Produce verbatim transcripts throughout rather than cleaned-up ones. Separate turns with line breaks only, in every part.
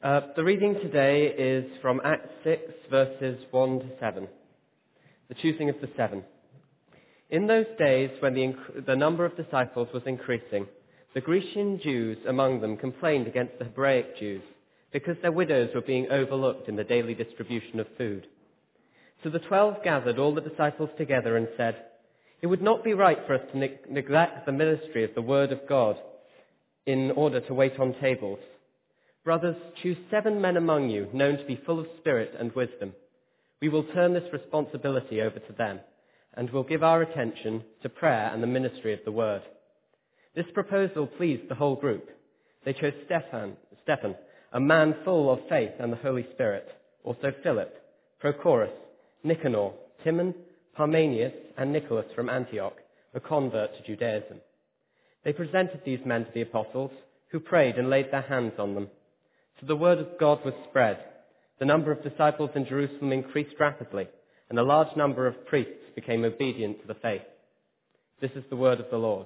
Uh, the reading today is from Acts six, verses one to seven. The choosing of the seven. In those days, when the, inc- the number of disciples was increasing, the Grecian Jews among them complained against the Hebraic Jews, because their widows were being overlooked in the daily distribution of food. So the twelve gathered all the disciples together and said, "It would not be right for us to ne- neglect the ministry of the word of God in order to wait on tables. Brothers, choose seven men among you, known to be full of spirit and wisdom. We will turn this responsibility over to them, and will give our attention to prayer and the ministry of the word." This proposal pleased the whole group. They chose Stephan, Stephan, a man full of faith and the Holy Spirit, also Philip, Prochorus, Nicanor, Timon, Parmenius, and Nicholas from Antioch, a convert to Judaism. They presented these men to the apostles, who prayed and laid their hands on them. So the word of God was spread. The number of disciples in Jerusalem increased rapidly, and a large number of priests became obedient to the faith. This is the word of the Lord.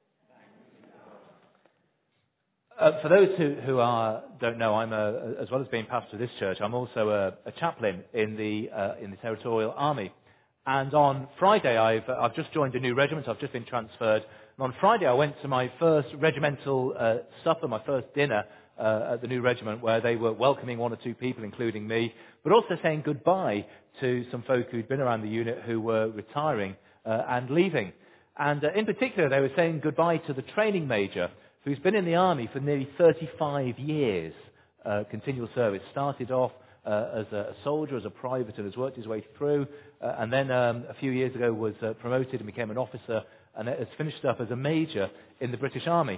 Uh, for those who, who are, don't know, I'm a, as well as being pastor of this church, I'm also a, a chaplain in the uh, in the Territorial Army. And on Friday, I've I've just joined a new regiment. I've just been transferred. And on Friday, I went to my first regimental uh, supper, my first dinner uh, at the new regiment, where they were welcoming one or two people, including me, but also saying goodbye to some folk who'd been around the unit who were retiring uh, and leaving. And uh, in particular, they were saying goodbye to the training major, who's been in the army for nearly thirty-five years, uh, continual service. Started off uh, as a soldier, as a private, and has worked his way through, uh, and then um, a few years ago was uh, promoted and became an officer, and has finished up as a major in the British Army.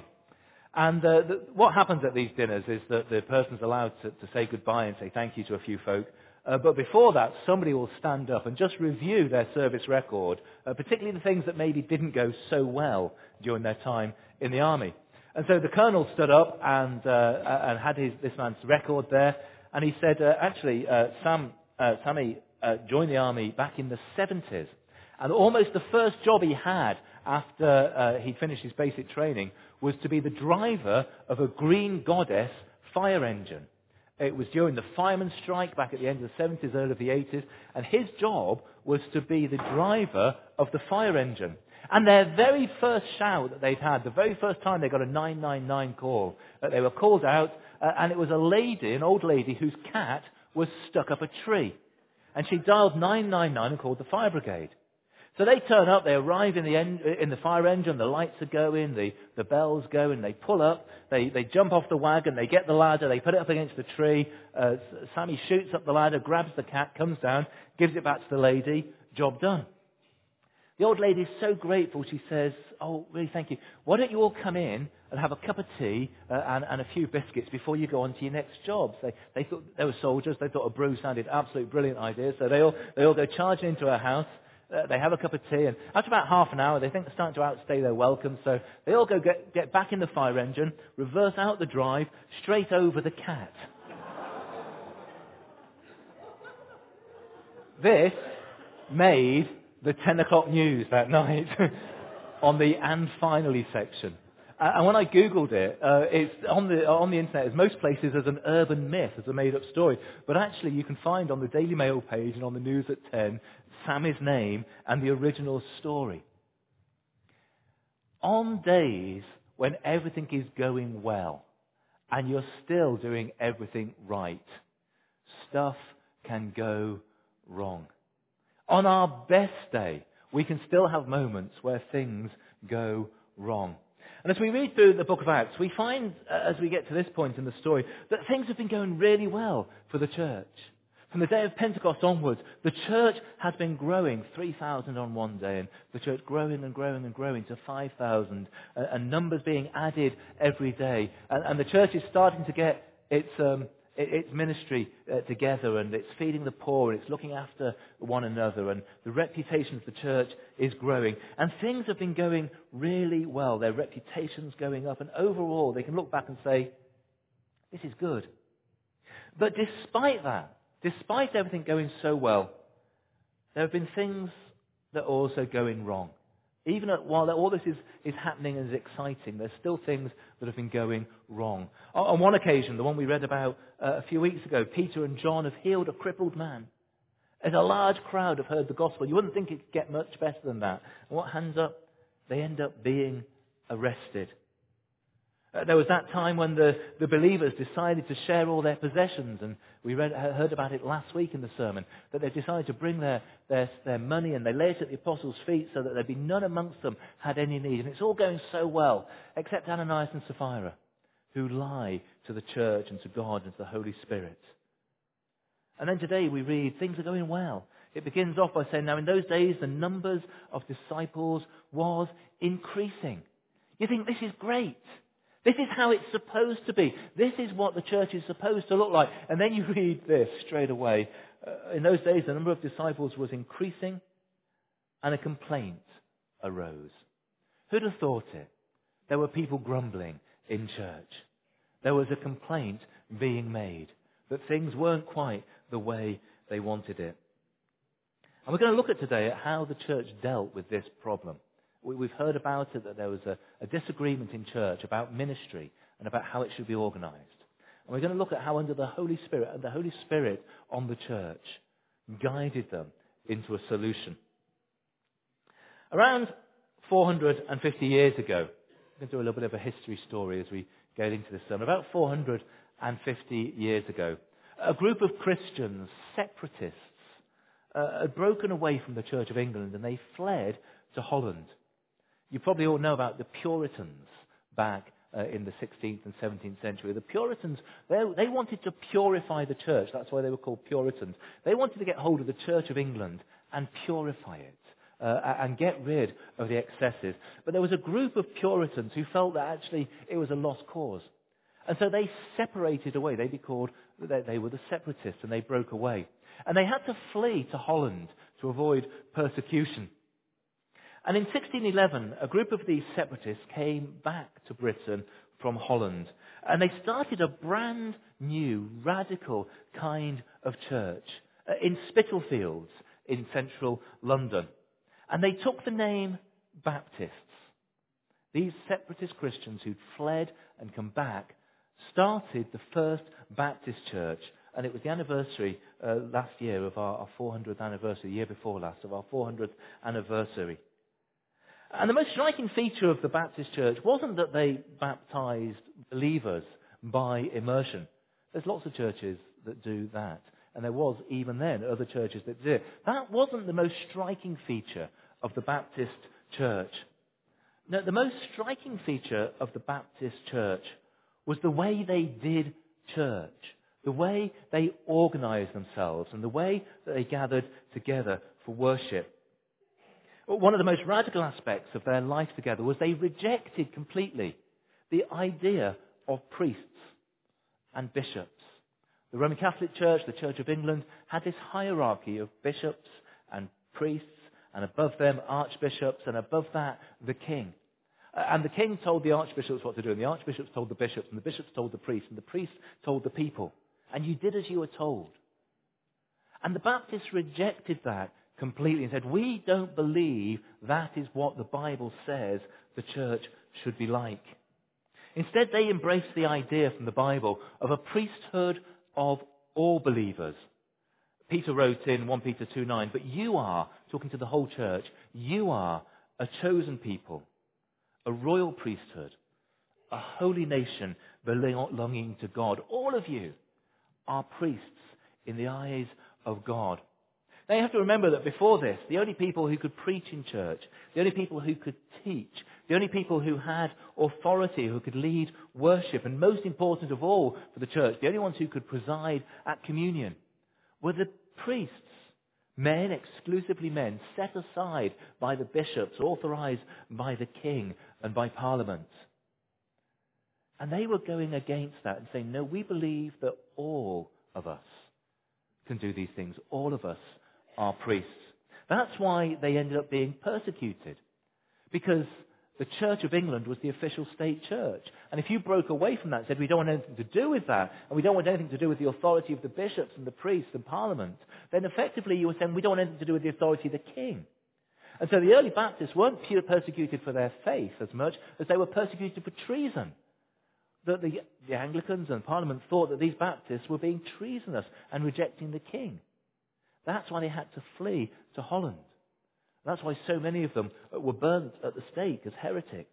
And uh, the, what happens at these dinners is that the person's allowed to, to say goodbye and say thank you to a few folk. Uh, but before that, somebody will stand up and just review their service record, uh, particularly the things that maybe didn't go so well during their time in the army. And so the colonel stood up and, uh, and had his, this man's record there, and he said, uh, actually, uh, Sam, uh, Sammy uh, joined the army back in the seventies, and almost the first job he had after uh, he'd finished his basic training was to be the driver of a Green Goddess fire engine. It was during the fireman strike back at the end of the seventies, early of the eighties, and his job was to be the driver of the fire engine. And their very first shout that they'd had, the very first time they got a nine nine nine call, that they were called out, uh, and it was a lady, an old lady, whose cat was stuck up a tree. And she dialed nine nine nine and called the fire brigade. So they turn up, they arrive in the en- in the fire engine, the lights are going, the, the bells go, and they pull up, they, they jump off the wagon, they get the ladder, they put it up against the tree, uh, Sammy shoots up the ladder, grabs the cat, comes down, gives it back to the lady, job done. The old lady is so grateful, she says, "Oh, really, thank you. Why don't you all come in and have a cup of tea uh, and, and a few biscuits before you go on to your next jobs?" They, they thought they were soldiers. They thought a brew sounded absolutely brilliant idea. So they all, they all go charging into her house. Uh, they have a cup of tea, and after about half an hour, they think they're starting to outstay their welcome. So they all go get, get back in the fire engine, reverse out the drive, straight over the cat. This made the ten o'clock news that night on the "and finally" section. Uh, and when I Googled it, uh, it's on the on the internet, as most places, as an urban myth, as a made-up story. But actually, you can find on the Daily Mail page and on the news at ten, Sammy's name and the original story. On days when everything is going well, and you're still doing everything right, stuff can go wrong. On our best day, we can still have moments where things go wrong. And as we read through the book of Acts, we find, uh, as we get to this point in the story, that things have been going really well for the church. From the day of Pentecost onwards, the church has been growing, three thousand on one day, and the church growing and growing and growing to five thousand, uh, and numbers being added every day. And, and the church is starting to get its um, its ministry uh, together, and it's feeding the poor, and it's looking after one another, and the reputation of the church is growing. And things have been going really well. Their reputation's going up, and overall they can look back and say, this is good. But despite that, despite everything going so well, there have been things that are also going wrong. Even at, while all this is, is happening and is exciting, there's still things that have been going wrong. On, on one occasion, the one we read about uh, a few weeks ago, Peter and John have healed a crippled man. As a large crowd have heard the gospel, you wouldn't think it could get much better than that. And what hands up? They end up being arrested. Uh, there was that time when the, the believers decided to share all their possessions, and we read, heard about it last week in the sermon, that they decided to bring their, their, their money and they laid it at the apostles' feet so that there'd be none amongst them had any need. And it's all going so well, except Ananias and Sapphira, who lie to the church and to God and to the Holy Spirit. And then today we read things are going well. It begins off by saying, now in those days the numbers of disciples was increasing. You think this is great. This is how it's supposed to be. This is what the church is supposed to look like. And then you read this straight away. Uh, in those days the number of disciples was increasing and a complaint arose. Who'd have thought it? There were people grumbling in church. There was a complaint being made that things weren't quite the way they wanted it. And we're going to look at today at how the church dealt with this problem. We, we've heard about it, that there was a, a disagreement in church about ministry and about how it should be organized. And we're going to look at how under the Holy Spirit, and the Holy Spirit on the church guided them into a solution. Around four hundred fifty years ago, I'm going to do a little bit of a history story as we get into this sermon. About four hundred fifty years ago, a group of Christians, separatists, uh, had broken away from the Church of England and they fled to Holland. You probably all know about the Puritans back uh, in the sixteenth and seventeenth century. The Puritans, they, they wanted to purify the church. That's why they were called Puritans. They wanted to get hold of the Church of England and purify it. Uh, and get rid of the excesses. But there was a group of Puritans who felt that actually it was a lost cause. And so they separated away. They'd be called, they, they were the separatists, and they broke away. And they had to flee to Holland to avoid persecution. And in sixteen eleven, a group of these separatists came back to Britain from Holland. And they started a brand new, radical kind of church uh, in Spitalfields in central London. And they took the name Baptists. These separatist Christians who'd fled and come back started the first Baptist church. And it was the anniversary uh, last year of our, our four hundredth anniversary, the year before last, of our four hundredth anniversary. And the most striking feature of the Baptist church wasn't that they baptized believers by immersion. There's lots of churches that do that. And there was, even then, other churches that did. That wasn't the most striking feature of the Baptist church. No, the most striking feature of the Baptist church was the way they did church, the way they organized themselves, and the way that they gathered together for worship. One of the most radical aspects of their life together was they rejected completely the idea of priests and bishops. The Roman Catholic Church, the Church of England, had this hierarchy of bishops and priests, and above them archbishops, and above that the king. And the king told the archbishops what to do, and the archbishops told the bishops, and the bishops told the priests, and the priests told the people. And you did as you were told. And the Baptists rejected that completely and said, we don't believe that is what the Bible says the church should be like. Instead, they embraced the idea from the Bible of a priesthood of all believers. Peter wrote in First Peter two nine, but you are, talking to the whole church, you are a chosen people, a royal priesthood, a holy nation belonging to God. All of you are priests in the eyes of God. Now you have to remember that before this, the only people who could preach in church, the only people who could teach, the only people who had authority, who could lead worship, and most important of all for the church, the only ones who could preside at communion, were the priests. Men, exclusively men, set aside by the bishops, authorized by the king and by Parliament. And they were going against that and saying, no, we believe that all of us can do these things. All of us are priests. That's why they ended up being persecuted. Because the Church of England was the official state church. And if you broke away from that and said, we don't want anything to do with that, and we don't want anything to do with the authority of the bishops and the priests and Parliament, then effectively you were saying, we don't want anything to do with the authority of the king. And so the early Baptists weren't pure persecuted for their faith as much as they were persecuted for treason. That the, the Anglicans and Parliament thought that these Baptists were being treasonous and rejecting the king. That's why they had to flee to Holland. That's why so many of them were burnt at the stake as heretics.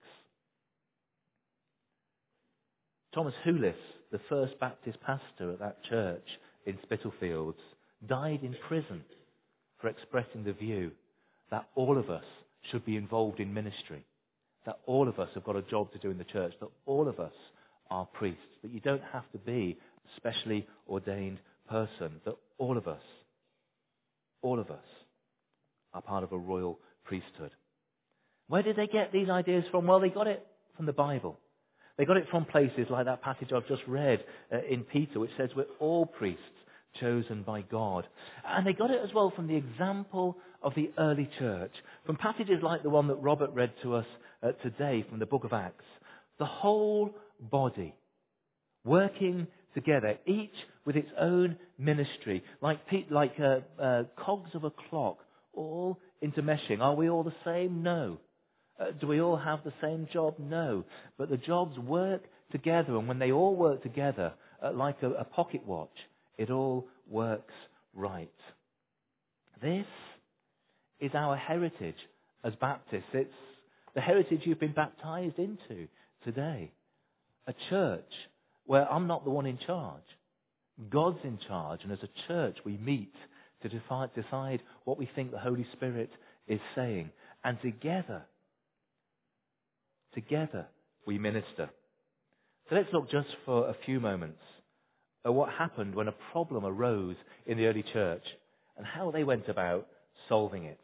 Thomas Houlis, the first Baptist pastor at that church in Spitalfields, died in prison for expressing the view that all of us should be involved in ministry, that all of us have got a job to do in the church, that all of us are priests, that you don't have to be a specially ordained person, that all of us, all of us are part of a royal priesthood. Where did they get these ideas from? Well, they got it from the Bible. They got it from places like that passage I've just read uh, in Peter, which says we're all priests chosen by God. And they got it as well from the example of the early church, from passages like the one that Robert read to us uh, today from the book of Acts. The whole body working together, each with its own ministry, like, pe- like uh, uh, cogs of a clock, all intermeshing. Are we all the same? No. Uh, do we all have the same job? No. But the jobs work together, and when they all work together, uh, like a, a pocket watch, it all works right. This is our heritage as Baptists. It's the heritage you've been baptized into today. A church where I'm not the one in charge. God's in charge, and as a church we meet to defi- decide what we think the Holy Spirit is saying. And together, together we minister. So let's look just for a few moments at what happened when a problem arose in the early church and how they went about solving it.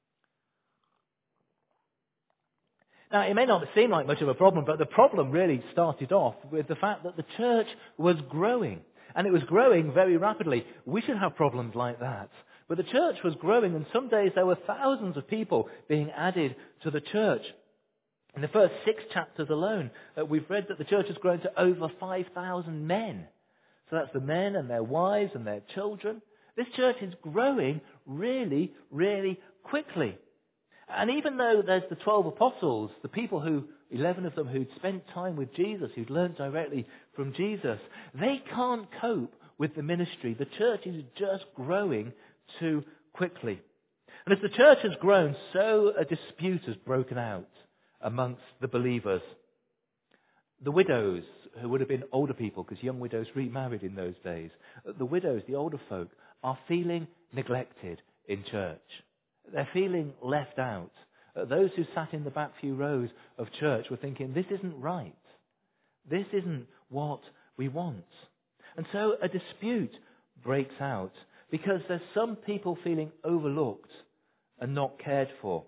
Now, it may not seem like much of a problem, but the problem really started off with the fact that the church was growing. And it was growing very rapidly. We should have problems like that. But the church was growing, and some days there were thousands of people being added to the church. In the first six chapters alone, uh, we've read that the church has grown to over five thousand men. So that's the men and their wives and their children. This church is growing really, really quickly. And even though there's the twelve apostles, the people who, eleven of them who'd spent time with Jesus, who'd learned directly from Jesus, they can't cope with the ministry. The church is just growing too quickly. And as the church has grown, so a dispute has broken out amongst the believers. The widows, who would have been older people, because young widows remarried in those days, the widows, the older folk, are feeling neglected in church. They're feeling left out. Uh, those who sat in the back few rows of church were thinking, this isn't right. This isn't what we want. And so a dispute breaks out because there's some people feeling overlooked and not cared for.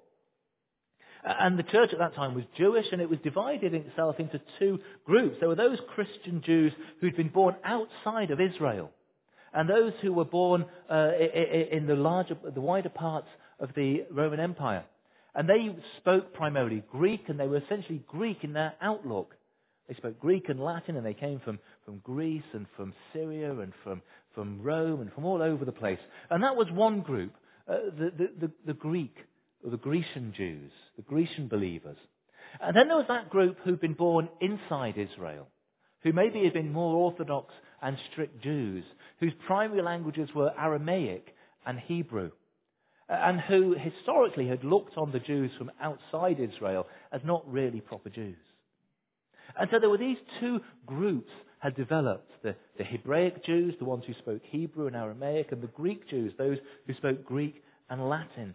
Uh, and the church at that time was Jewish, and it was divided itself into two groups. There were those Christian Jews who'd been born outside of Israel, and those who were born uh, in the larger, the wider parts of the Roman Empire. And they spoke primarily Greek, and they were essentially Greek in their outlook. They spoke Greek and Latin, and they came from, from Greece and from Syria and from, from Rome and from all over the place. And that was one group, uh, the, the, the, the Greek, or the Grecian Jews, the Grecian believers. And then there was that group who'd been born inside Israel, who maybe had been more orthodox and strict Jews, whose primary languages were Aramaic and Hebrew, and who historically had looked on the Jews from outside Israel as not really proper Jews. And so there were these two groups had developed, the, the Hebraic Jews, the ones who spoke Hebrew and Aramaic, and the Greek Jews, those who spoke Greek and Latin.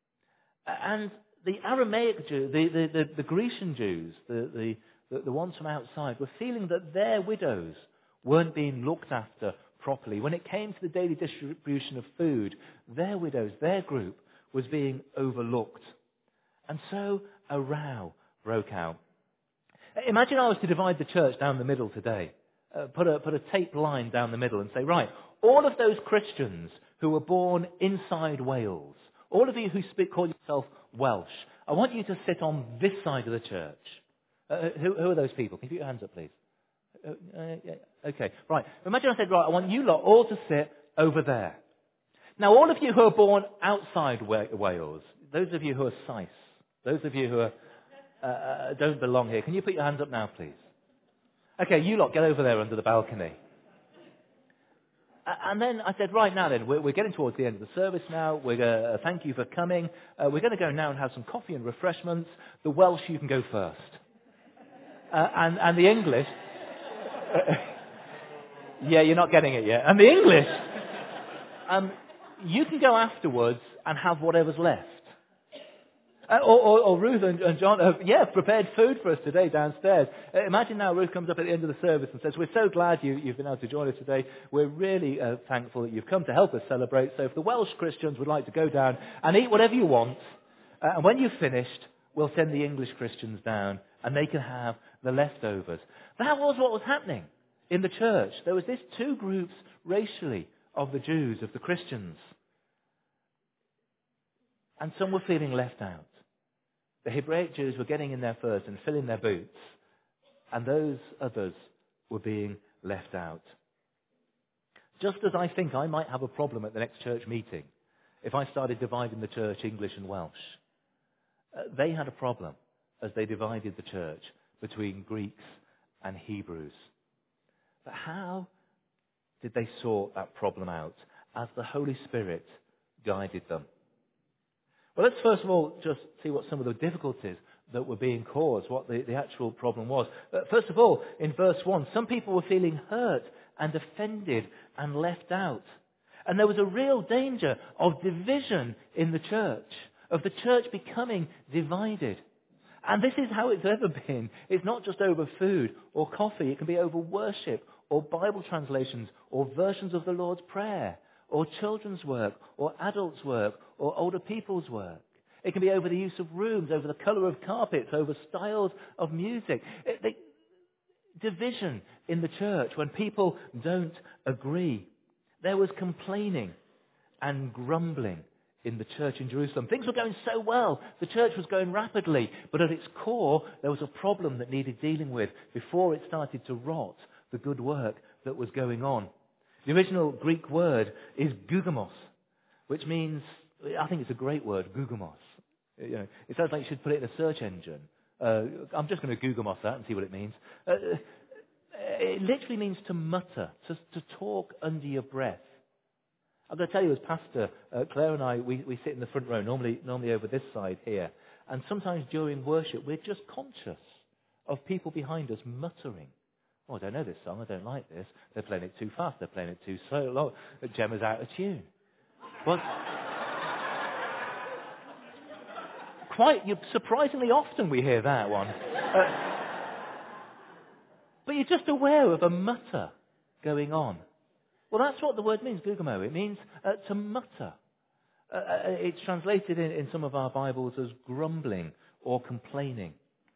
And the Aramaic Jews, the, the, the, the Grecian Jews, the, the, the ones from outside, were feeling that their widows weren't being looked after properly. When it came to the daily distribution of food, their widows, their group, was being overlooked. And so a row broke out. Imagine I was to divide the church down the middle today, uh, put a put a tape line down the middle and say, right, all of those Christians who were born inside Wales, all of you who speak, call yourself Welsh, I want you to sit on this side of the church. Uh, who, who are those people? Can you put your hands up, please? Uh, uh, yeah, okay, right. Imagine I said, right, I want you lot all to sit over there. Now, all of you who are born outside Wales, those of you who are sice, those of you who are, uh, uh, don't belong here, can you put your hands up now, please? Okay, you lot, get over there under the balcony. Uh, and then I said, right now then, we're, we're getting towards the end of the service now. We're going to uh, thank you for coming. Uh, we're going to go now and have some coffee and refreshments. The Welsh, you can go first. Uh, and, and the English... yeah, you're not getting it yet. And the English... Um, you can go afterwards and have whatever's left. Uh, or, or, or Ruth and, and John have, yeah, prepared food for us today downstairs. Uh, imagine now Ruth comes up at the end of the service and says, we're so glad you, you've been able to join us today. We're really uh, thankful that you've come to help us celebrate. So if the Welsh Christians would like to go down and eat whatever you want, uh, and when you've finished, we'll send the English Christians down and they can have the leftovers. That was what was happening in the church. There was these two groups racially of the Jews, of the Christians. And some were feeling left out. The Hebraic Jews were getting in there first and filling their boots, and those others were being left out. Just as I think I might have a problem at the next church meeting if I started dividing the church English and Welsh. Uh, they had a problem as they divided the church between Greeks and Hebrews. But how did they sort that problem out as the Holy Spirit guided them? Well, let's first of all just see what some of the difficulties that were being caused, what the, the actual problem was. But first of all, in verse one, some people were feeling hurt and offended and left out. And there was a real danger of division in the church, of the church becoming divided. And this is how it's ever been. It's not just over food or coffee. It can be over worship or Bible translations or versions of the Lord's Prayer, or children's work, or adults' work, or older people's work. It can be over the use of rooms, over the colour of carpets, over styles of music. It, they, division in the church when people don't agree. There was complaining and grumbling in the church in Jerusalem. Things were going so well. The church was going rapidly. But at its core, there was a problem that needed dealing with before it started to rot the good work that was going on. The original Greek word is gugamos, which means, I think it's a great word, gugamos. You know, it sounds like you should put it in a search engine. Uh, I'm just going to gugamos that and see what it means. Uh, it literally means to mutter, to, to talk under your breath. I'm going to tell you, as pastor, uh, Claire and I, we, we sit in the front row, normally, normally over this side here. And sometimes during worship, we're just conscious of people behind us muttering. Oh, I don't know this song, I don't like this. They're playing it too fast, they're playing it too slow. Oh, Gemma's out of tune. But quite surprisingly often we hear that one. Uh, but you're just aware of a mutter going on. Well, that's what the word means, gugamo. It means uh, to mutter. Uh, it's translated in, in some of our Bibles as grumbling or complaining.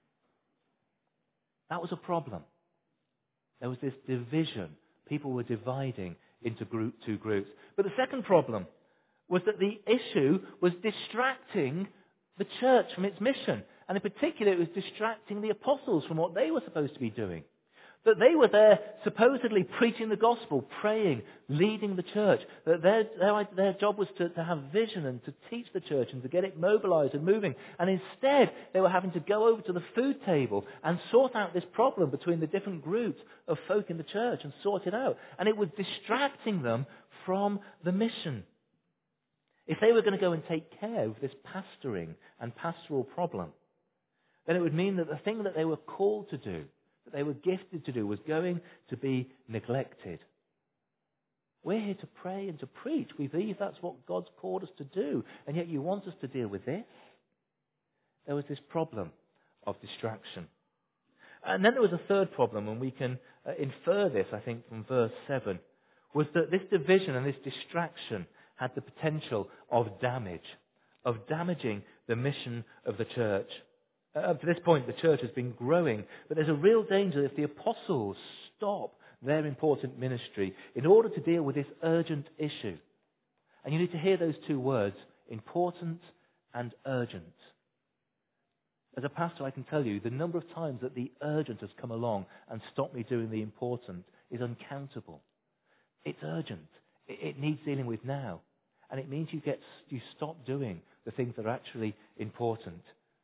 That was a problem. There was this division. People were dividing into group, two groups. But the second problem was that the issue was distracting the church from its mission. And in particular, it was distracting the apostles from what they were supposed to be doing. That they were there supposedly preaching the gospel, praying, leading the church. That their, their, their job was to, to have vision and to teach the church and to get it mobilized and moving. And instead, they were having to go over to the food table and sort out this problem between the different groups of folk in the church and sort it out. And it was distracting them from the mission. If they were going to go and take care of this pastoring and pastoral problem, then it would mean that the thing that they were called to do, that they were gifted to do, was going to be neglected. We're here to pray and to preach. We believe that's what God's called us to do. And yet you want us to deal with this? There was this problem of distraction. And then there was a third problem, and we can uh, infer this, I think, from verse seven, was that this division and this distraction had the potential of damage, of damaging the mission of the church. Uh, up to this point, the church has been growing, but there's a real danger if the apostles stop their important ministry in order to deal with this urgent issue. And you need to hear those two words, important and urgent. As a pastor, I can tell you the number of times that the urgent has come along and stopped me doing the important is uncountable. It's urgent. It needs dealing with now. And it means you get you stop doing the things that are actually important.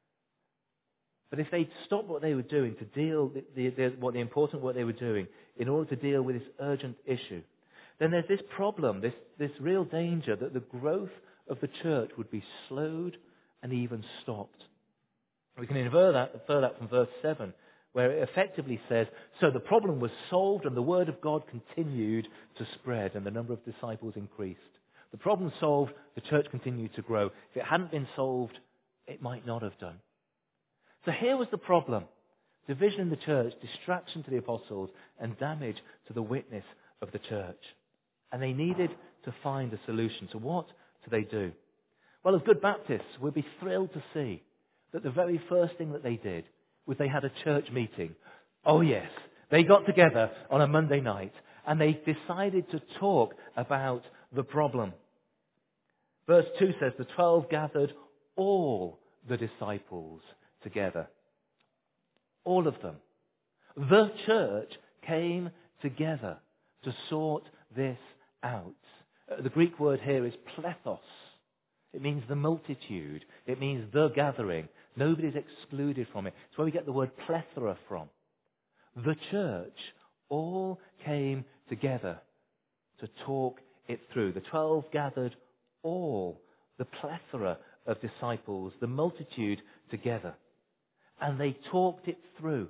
But if they stopped what they were doing to deal the, the, the, what the important work they were doing in order to deal with this urgent issue, then there's this problem, this, this real danger that the growth of the church would be slowed and even stopped. We can infer that, infer that from verse seven, where it effectively says, so the problem was solved and the word of God continued to spread and the number of disciples increased. The problem solved, the church continued to grow. If it hadn't been solved, it might not have done. So here was the problem. Division in the church, distraction to the apostles, and damage to the witness of the church. And they needed to find a solution. So what do they do? Well, as good Baptists, we'll be thrilled to see that the very first thing that they did was they had a church meeting. Oh yes, they got together on a Monday night and they decided to talk about the problem. Verse two says, the twelve gathered all the disciples together. All of them. The church came together to sort this out. Uh, the Greek word here is plethos. It means the multitude. It means the gathering. Nobody's excluded from it. It's where we get the word plethora from. The church all came together to talk it through. The twelve gathered all, the plethora of disciples, the multitude together. And they talked it through.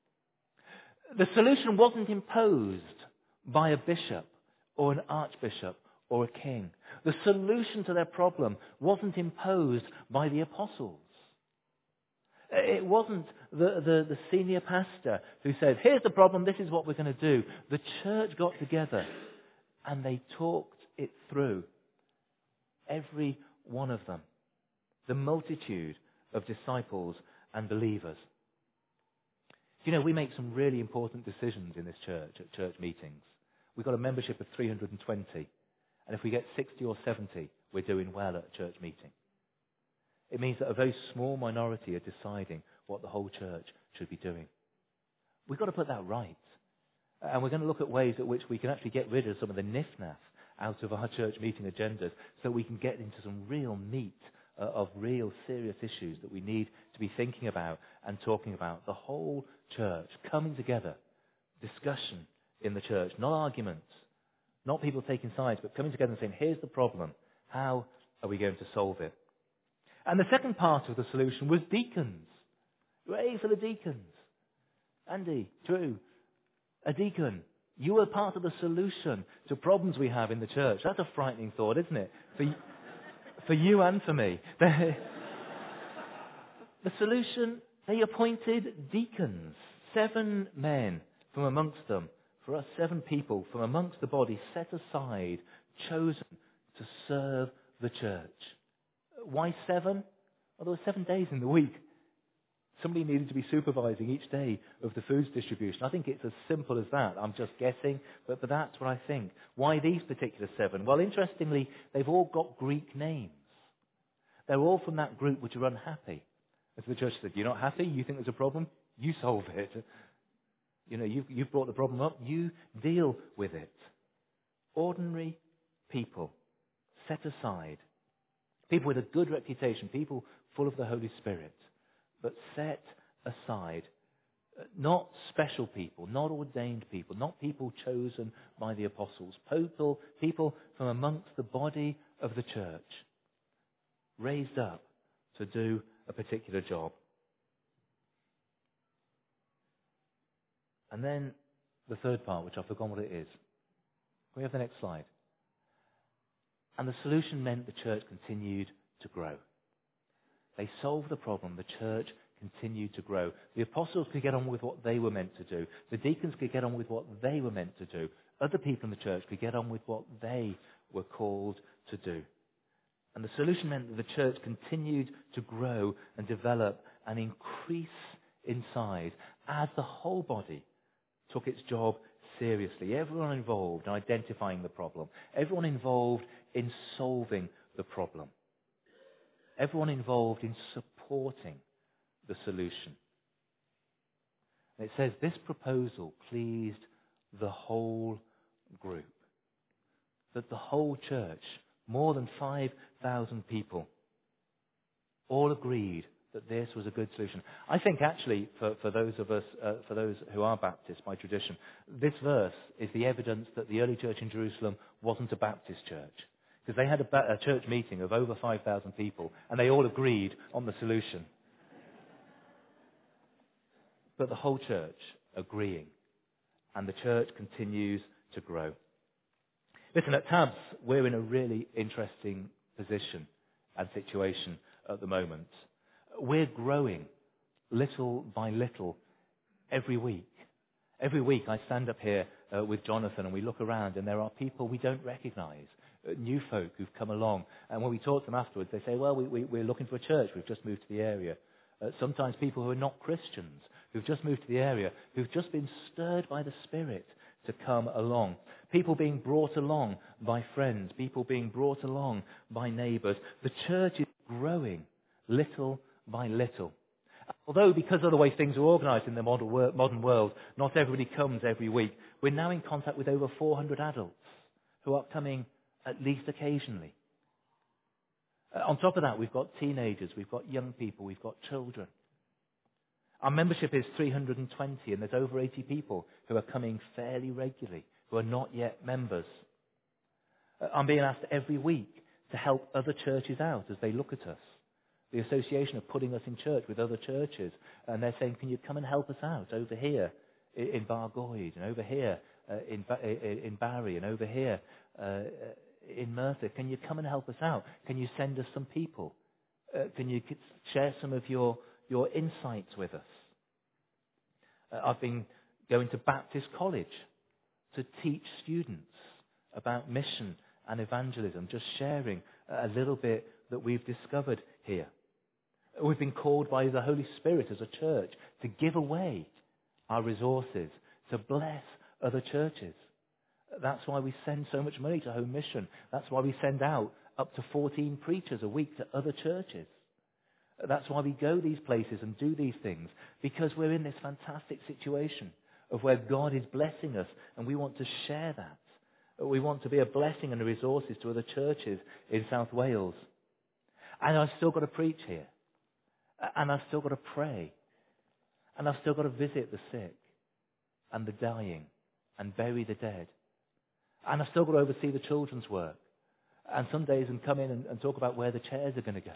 The solution wasn't imposed by a bishop or an archbishop or a king. The solution to their problem wasn't imposed by the apostles. It wasn't the, the, the senior pastor who said, here's the problem, this is what we're going to do. The church got together and they talked it through. Every one of them. The multitude of disciples and believers. You know, we make some really important decisions in this church at church meetings. We've got a membership of three hundred twenty. And if we get sixty or seventy, we're doing well at a church meeting. It means that a very small minority are deciding what the whole church should be doing. We've got to put that right. And we're going to look at ways at which we can actually get rid of some of the niff-naff out of our church meeting agendas so we can get into some real meat uh, of real serious issues that we need to be thinking about and talking about. The whole church coming together, discussion in the church, not arguments, not people taking sides, but coming together and saying, here's the problem. How are we going to solve it? And the second part of the solution was deacons. Hooray for the deacons. Andy, Drew, a deacon. You are part of the solution to problems we have in the church. That's a frightening thought, isn't it? For, for you and for me. The solution, they appointed deacons. Seven men from amongst them. For us, seven people from amongst the body set aside, chosen to serve the church. Why seven? Well, there were seven days in the week. Somebody needed to be supervising each day of the foods distribution. I think it's as simple as that. I'm just guessing, but, but that's what I think. Why these particular seven? Well, interestingly, they've all got Greek names. They're all from that group which are unhappy. As the church said, you're not happy? You think there's a problem? You solve it. You know, you've, you've brought the problem up. You deal with it. Ordinary people set aside. People with a good reputation. People full of the Holy Spirit. But set aside. Not special people. Not ordained people. Not people chosen by the apostles. People, people from amongst the body of the church. Raised up to do a particular job. And then the third part, which I've forgotten what it is. Can we have the next slide? And the solution meant the church continued to grow. They solved the problem. The church continued to grow. The apostles could get on with what they were meant to do. The deacons could get on with what they were meant to do. Other people in the church could get on with what they were called to do. And the solution meant that the church continued to grow and develop and increase in size as the whole body took its job seriously. Everyone involved in identifying the problem. Everyone involved in solving the problem. Everyone involved in supporting the solution. And it says this proposal pleased the whole group. That the whole church More than five thousand people all agreed that this was a good solution. I think actually, for, for those of us, uh, for those who are Baptists by tradition, this verse is the evidence that the early church in Jerusalem wasn't a Baptist church. Because they had a, ba- a church meeting of over five thousand people, and they all agreed on the solution. But the whole church agreeing, and the church continues to grow. Listen, at Tabs, we're in a really interesting position and situation at the moment. We're growing little by little every week. Every week I stand up here uh, with Jonathan and we look around and there are people we don't recognize, uh, new folk who've come along. And when we talk to them afterwards, they say, well, we, we, we're looking for a church. We've just moved to the area. Uh, sometimes people who are not Christians, who've just moved to the area, who've just been stirred by the Spirit to come along. People being brought along by friends. People being brought along by neighbours. The church is growing little by little. Although because of the way things are organised in the modern world, not everybody comes every week, we're now in contact with over four hundred adults who are coming at least occasionally. Uh, on top of that, we've got teenagers, we've got young people, we've got children. Our membership is three hundred twenty, and there's over eighty people who are coming fairly regularly, who are not yet members. Uh, I'm being asked every week to help other churches out as they look at us. The association are putting us in church with other churches, and they're saying, can you come and help us out over here in Bargoed, and over here uh, in, in Barry, and over here uh, in Merthyr? Can you come and help us out? Can you send us some people? Uh, can you share some of your, your insights with us? Uh, I've been going to Baptist College to teach students about mission and evangelism, just sharing a little bit that we've discovered here. We've been called by the Holy Spirit as a church to give away our resources, to bless other churches. That's why we send so much money to Home Mission. That's why we send out up to fourteen preachers a week to other churches. That's why we go these places and do these things, because we're in this fantastic situation of where God is blessing us, and we want to share that. We want to be a blessing and a resources to other churches in South Wales. And I've still got to preach here. And I've still got to pray. And I've still got to visit the sick and the dying and bury the dead. And I've still got to oversee the children's work. And some days and come in and, and talk about where the chairs are going to go.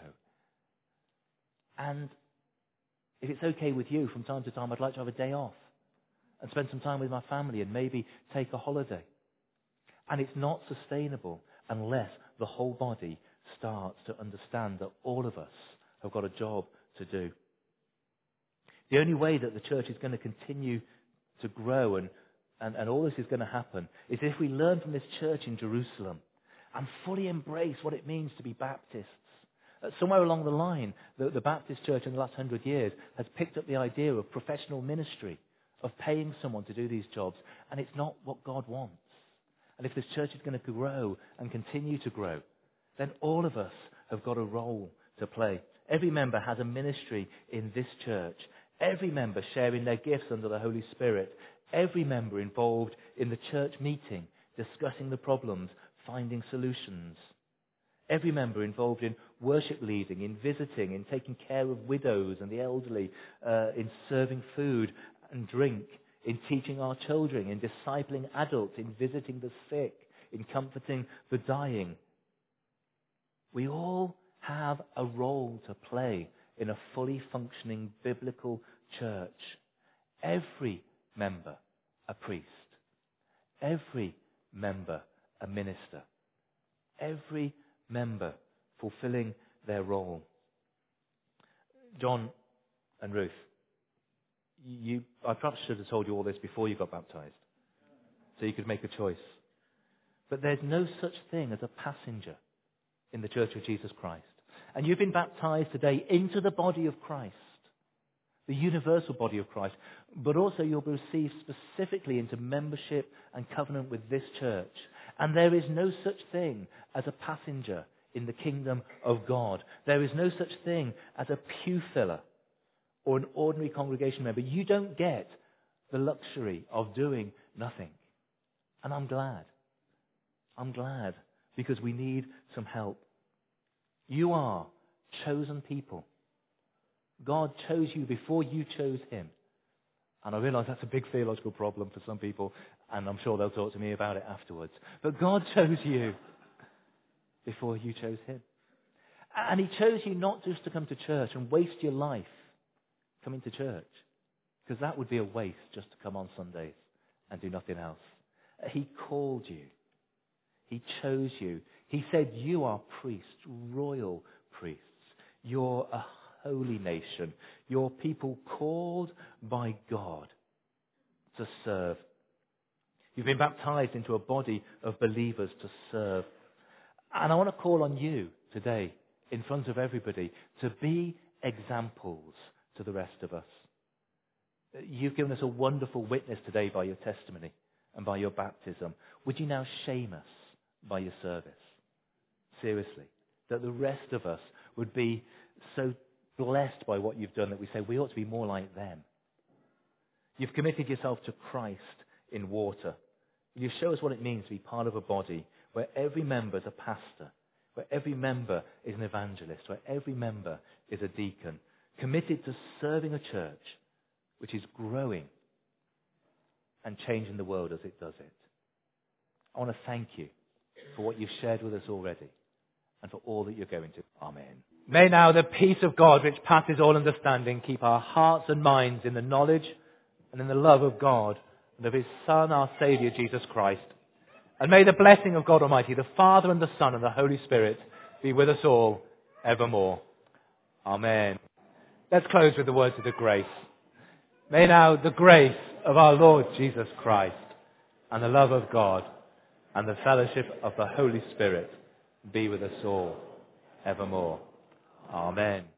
And if it's okay with you, from time to time I'd like to have a day off and spend some time with my family and maybe take a holiday. And it's not sustainable unless the whole body starts to understand that all of us have got a job to do. The only way that the church is going to continue to grow and, and, and all this is going to happen is if we learn from this church in Jerusalem and fully embrace what it means to be Baptists. Uh, somewhere along the line, the, the Baptist church in the last hundred years has picked up the idea of professional ministry, of paying someone to do these jobs, and it's not what God wants. And if this church is going to grow and continue to grow, then all of us have got a role to play. Every member has a ministry in this church. Every member sharing their gifts under the Holy Spirit. Every member involved in the church meeting, discussing the problems, finding solutions. Every member involved in worship leading, in visiting, in taking care of widows and the elderly, uh, in serving food and drink, in teaching our children, in discipling adults, in visiting the sick, in comforting the dying. We all have a role to play in a fully functioning biblical church. Every member a priest. Every member a minister. Every member fulfilling their role. John and Ruth, you, I perhaps should have told you all this before you got baptized, so you could make a choice. But there's no such thing as a passenger in the Church of Jesus Christ. And you've been baptized today into the body of Christ, the universal body of Christ, but also you'll be received specifically into membership and covenant with this church. And there is no such thing as a passenger in the kingdom of God. There is no such thing as a pew filler or an ordinary congregation member. You don't get the luxury of doing nothing. And I'm glad. I'm glad because we need some help. You are chosen people. God chose you before you chose him. And I realize that's a big theological problem for some people, and I'm sure they'll talk to me about it afterwards. But God chose you before you chose him. And he chose you not just to come to church and waste your life coming to church, because that would be a waste just to come on Sundays and do nothing else. He called you. He chose you. He said you are priests, royal priests. You're a holy nation. You're people called by God to serve. You've been baptized into a body of believers to serve. And I want to call on you today, in front of everybody, to be examples to the rest of us. You've given us a wonderful witness today by your testimony and by your baptism. Would you now shame us by your service? Seriously. That the rest of us would be so blessed by what you've done that we say we ought to be more like them. You've committed yourself to Christ in water. You show us what it means to be part of a body where every member is a pastor, where every member is an evangelist, where every member is a deacon, committed to serving a church which is growing and changing the world as it does it. I want to thank you for what you've shared with us already and for all that you're going to. Amen. May now the peace of God, which passes all understanding, keep our hearts and minds in the knowledge and in the love of God and of his Son, our Saviour, Jesus Christ. And may the blessing of God Almighty, the Father and the Son and the Holy Spirit be with us all evermore. Amen. Let's close with the words of the grace. May now the grace of our Lord Jesus Christ and the love of God and the fellowship of the Holy Spirit be with us all evermore. Amen.